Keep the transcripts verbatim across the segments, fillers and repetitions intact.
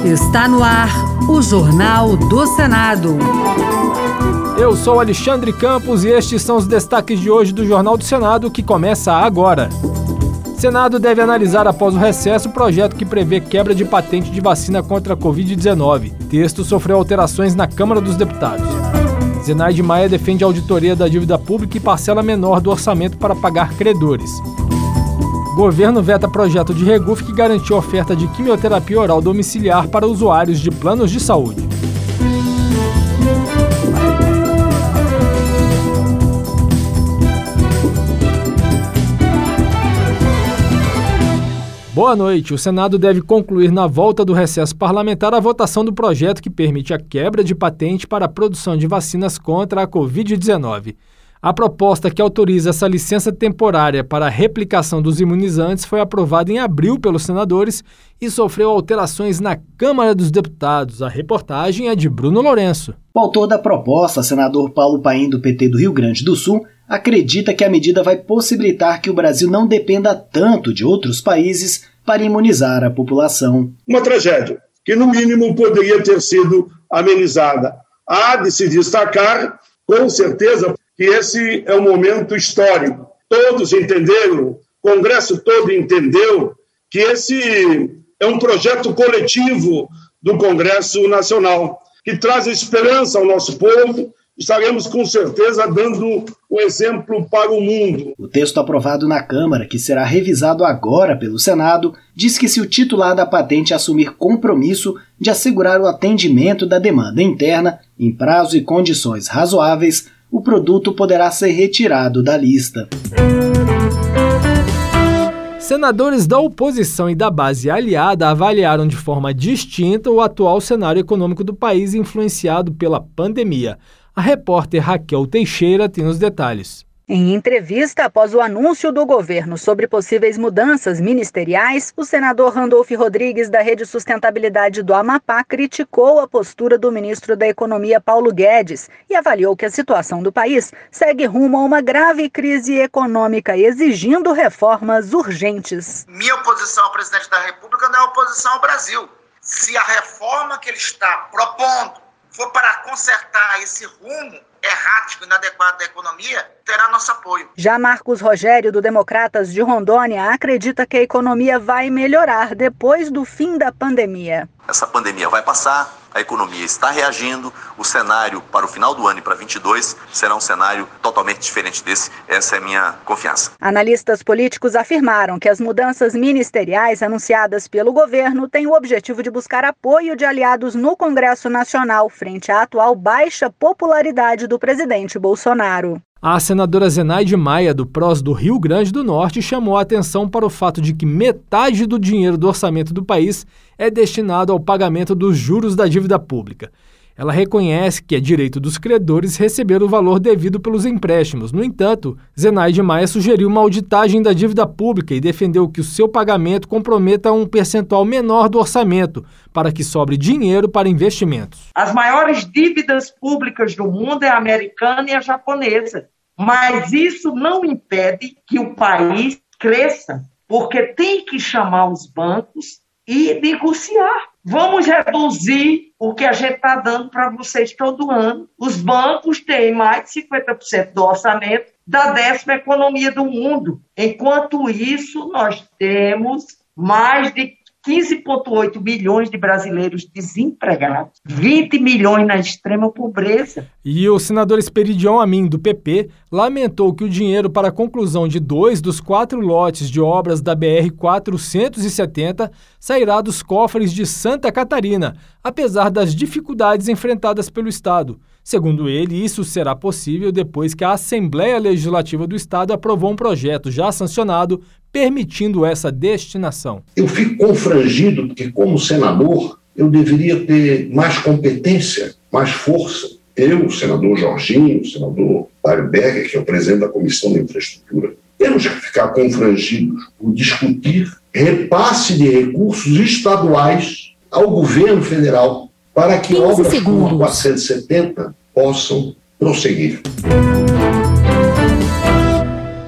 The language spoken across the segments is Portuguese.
Está no ar o Jornal do Senado. Eu sou Alexandre Campos e estes são os destaques de hoje do Jornal do Senado, que começa agora. Senado deve analisar após o recesso o projeto que prevê quebra de patente de vacina contra a covid dezenove. Texto sofreu alterações na Câmara dos Deputados. Zenaide Maia defende a auditoria da dívida pública e parcela menor do orçamento para pagar credores. Governo veta projeto de Reguf que garantiu oferta de quimioterapia oral domiciliar para usuários de planos de saúde. Boa noite. O Senado deve concluir na volta do recesso parlamentar a votação do projeto que permite a quebra de patente para a produção de vacinas contra a covid dezenove. A proposta que autoriza essa licença temporária para a replicação dos imunizantes foi aprovada em abril pelos senadores e sofreu alterações na Câmara dos Deputados. A reportagem é de Bruno Lourenço. O autor da proposta, senador Paulo Paim, do P T do Rio Grande do Sul, acredita que a medida vai possibilitar que o Brasil não dependa tanto de outros países para imunizar a população. Uma tragédia que, no mínimo, poderia ter sido amenizada. Há de se destacar, com certeza, que esse é um momento histórico. Todos entenderam, o Congresso todo entendeu que esse é um projeto coletivo do Congresso Nacional, que traz esperança ao nosso povo. Estaremos, com certeza, dando o exemplo para o mundo. O texto aprovado na Câmara, que será revisado agora pelo Senado, diz que se o titular da patente assumir compromisso de assegurar o atendimento da demanda interna em prazo e condições razoáveis, o produto poderá ser retirado da lista. Senadores da oposição e da base aliada avaliaram de forma distinta o atual cenário econômico do país influenciado pela pandemia. A repórter Raquel Teixeira tem os detalhes. Em entrevista após o anúncio do governo sobre possíveis mudanças ministeriais, o senador Randolfo Rodrigues, da Rede Sustentabilidade do Amapá, criticou a postura do ministro da Economia, Paulo Guedes, e avaliou que a situação do país segue rumo a uma grave crise econômica, exigindo reformas urgentes. Minha oposição ao presidente da República não é oposição ao Brasil. Se a reforma que ele está propondo for para consertar esse rumo errático e inadequado da economia, terá nosso apoio. Já Marcos Rogério, do Democratas de Rondônia, acredita que a economia vai melhorar depois do fim da pandemia. Essa pandemia vai passar, a economia está reagindo, o cenário para o final do ano e para vinte e dois será um cenário totalmente diferente desse, essa é a minha confiança. Analistas políticos afirmaram que as mudanças ministeriais anunciadas pelo governo têm o objetivo de buscar apoio de aliados no Congresso Nacional frente à atual baixa popularidade do presidente Bolsonaro. A senadora Zenaide Maia, do P R O S do Rio Grande do Norte, chamou a atenção para o fato de que metade do dinheiro do orçamento do país é destinado ao pagamento dos juros da dívida pública. Ela reconhece que é direito dos credores receber o valor devido pelos empréstimos. No entanto, Zenaide Maia sugeriu uma auditagem da dívida pública e defendeu que o seu pagamento comprometa um percentual menor do orçamento, para que sobre dinheiro para investimentos. As maiores dívidas públicas do mundo é a americana e a japonesa, mas isso não impede que o país cresça, porque tem que chamar os bancos e negociar. Vamos reduzir o que a gente está dando para vocês todo ano. Os bancos têm mais de cinquenta por cento do orçamento da décima economia do mundo. Enquanto isso, nós temos mais de quinze vírgula oito milhões de brasileiros desempregados, vinte milhões na extrema pobreza. E o senador Esperidion Amin, do P P, lamentou que o dinheiro para a conclusão de dois dos quatro lotes de obras da B R quatrocentos e setenta sairá dos cofres de Santa Catarina, apesar das dificuldades enfrentadas pelo Estado. Segundo ele, isso será possível depois que a Assembleia Legislativa do Estado aprovou um projeto já sancionado permitindo essa destinação. Eu fico confrangido porque, como senador, eu deveria ter mais competência, mais força. Eu, o senador Jorginho, o senador Dário Berger, que é o presidente da Comissão de Infraestrutura, temos que ficar confrangidos por discutir repasse de recursos estaduais ao governo federal para que obras como a quatrocentos e setenta possam prosseguir.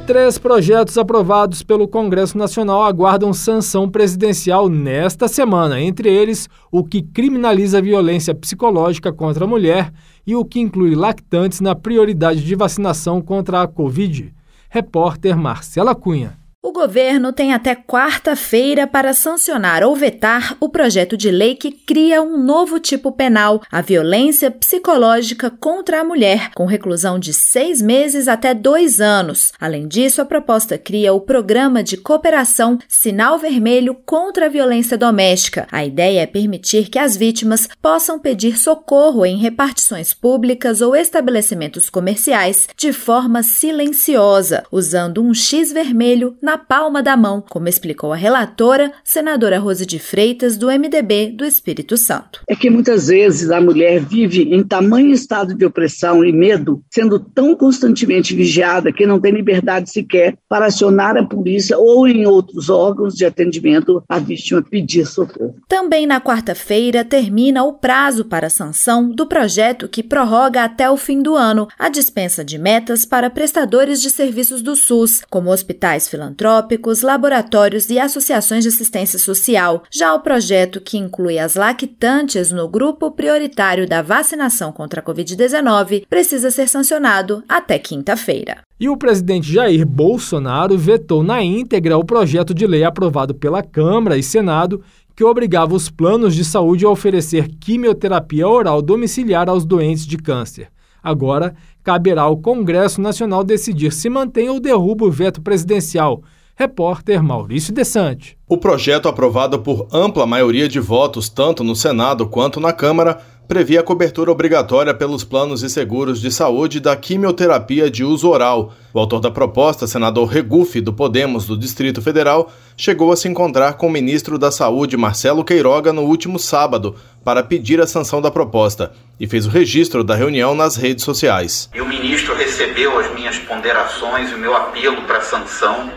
Três projetos aprovados pelo Congresso Nacional aguardam sanção presidencial nesta semana, entre eles o que criminaliza a violência psicológica contra a mulher e o que inclui lactantes na prioridade de vacinação contra a Covid. Repórter Marcela Cunha. O governo tem até quarta-feira para sancionar ou vetar o projeto de lei que cria um novo tipo penal, a violência psicológica contra a mulher, com reclusão de seis meses até dois anos. Além disso, a proposta cria o Programa de Cooperação Sinal Vermelho contra a Violência Doméstica. A ideia é permitir que as vítimas possam pedir socorro em repartições públicas ou estabelecimentos comerciais de forma silenciosa, usando um X vermelho na palma da mão, como explicou a relatora, senadora Rose de Freitas, do M D B do Espírito Santo. É que muitas vezes a mulher vive em tamanho estado de opressão e medo, sendo tão constantemente vigiada que não tem liberdade sequer para acionar a polícia ou em outros órgãos de atendimento à vítima pedir socorro. Também na quarta-feira termina o prazo para a sanção do projeto que prorroga até o fim do ano a dispensa de metas para prestadores de serviços do SUS, como hospitais filantrópicos, laboratórios e associações de assistência social. Já o projeto que inclui as lactantes no grupo prioritário da vacinação contra a covid dezenove precisa ser sancionado até quinta-feira. E o presidente Jair Bolsonaro vetou na íntegra o projeto de lei aprovado pela Câmara e Senado que obrigava os planos de saúde a oferecer quimioterapia oral domiciliar aos doentes de câncer. Agora, caberá ao Congresso Nacional decidir se mantém ou derruba o veto presidencial. Repórter Maurício Desante. O projeto, aprovado por ampla maioria de votos, tanto no Senado quanto na Câmara, previa a cobertura obrigatória pelos planos e seguros de saúde da quimioterapia de uso oral. O autor da proposta, senador Regufe, do Podemos do Distrito Federal, chegou a se encontrar com o ministro da Saúde, Marcelo Queiroga, no último sábado, para pedir a sanção da proposta, e fez o registro da reunião nas redes sociais. E o ministro recebeu as minhas ponderações, o meu apelo para sanção,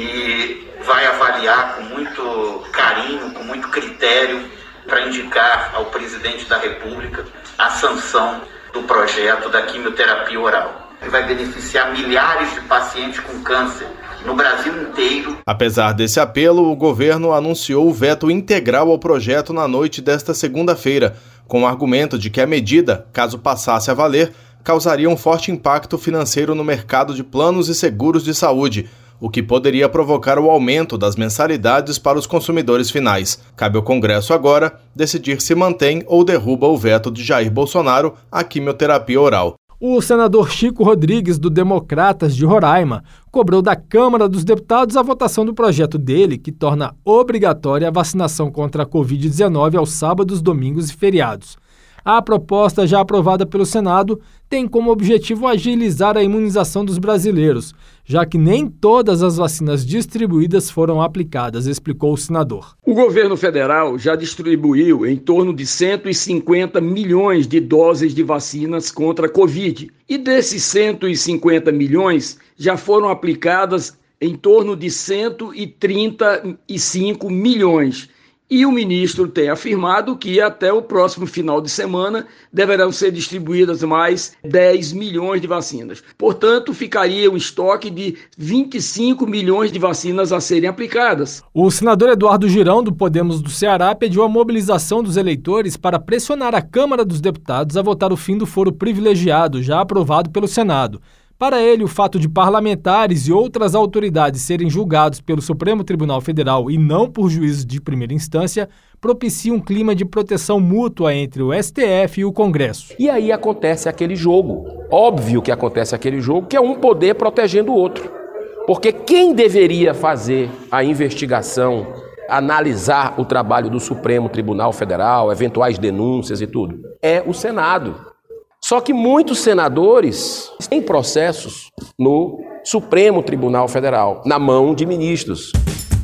e vai avaliar com muito carinho, com muito critério, para indicar ao presidente da República a sanção do projeto da quimioterapia oral, que vai beneficiar milhares de pacientes com câncer no Brasil inteiro. Apesar desse apelo, o governo anunciou o veto integral ao projeto na noite desta segunda-feira, com o argumento de que a medida, caso passasse a valer, causaria um forte impacto financeiro no mercado de planos e seguros de saúde, o que poderia provocar o aumento das mensalidades para os consumidores finais. Cabe ao Congresso agora decidir se mantém ou derruba o veto de Jair Bolsonaro à quimioterapia oral. O senador Chico Rodrigues, do Democratas de Roraima, cobrou da Câmara dos Deputados a votação do projeto dele, que torna obrigatória a vacinação contra a covid dezenove aos sábados, domingos e feriados. A proposta, já aprovada pelo Senado, tem como objetivo agilizar a imunização dos brasileiros, já que nem todas as vacinas distribuídas foram aplicadas, explicou o senador. O governo federal já distribuiu em torno de cento e cinquenta milhões de doses de vacinas contra a Covid. E desses cento e cinquenta milhões, já foram aplicadas em torno de cento e trinta e cinco milhões. E o ministro tem afirmado que até o próximo final de semana deverão ser distribuídas mais dez milhões de vacinas. Portanto, ficaria um estoque de vinte e cinco milhões de vacinas a serem aplicadas. O senador Eduardo Girão, do Podemos do Ceará, pediu a mobilização dos eleitores para pressionar a Câmara dos Deputados a votar o fim do foro privilegiado, já aprovado pelo Senado. Para ele, o fato de parlamentares e outras autoridades serem julgados pelo Supremo Tribunal Federal e não por juízes de primeira instância propicia um clima de proteção mútua entre o S T F e o Congresso. E aí acontece aquele jogo, óbvio que acontece aquele jogo, que é um poder protegendo o outro. Porque quem deveria fazer a investigação, analisar o trabalho do Supremo Tribunal Federal, eventuais denúncias e tudo, é o Senado. Só que muitos senadores têm processos no Supremo Tribunal Federal, na mão de ministros.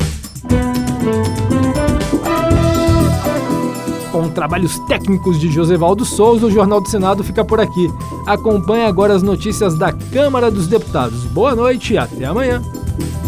Com trabalhos técnicos de Josevaldo Souza, o Jornal do Senado fica por aqui. Acompanhe agora as notícias da Câmara dos Deputados. Boa noite e até amanhã.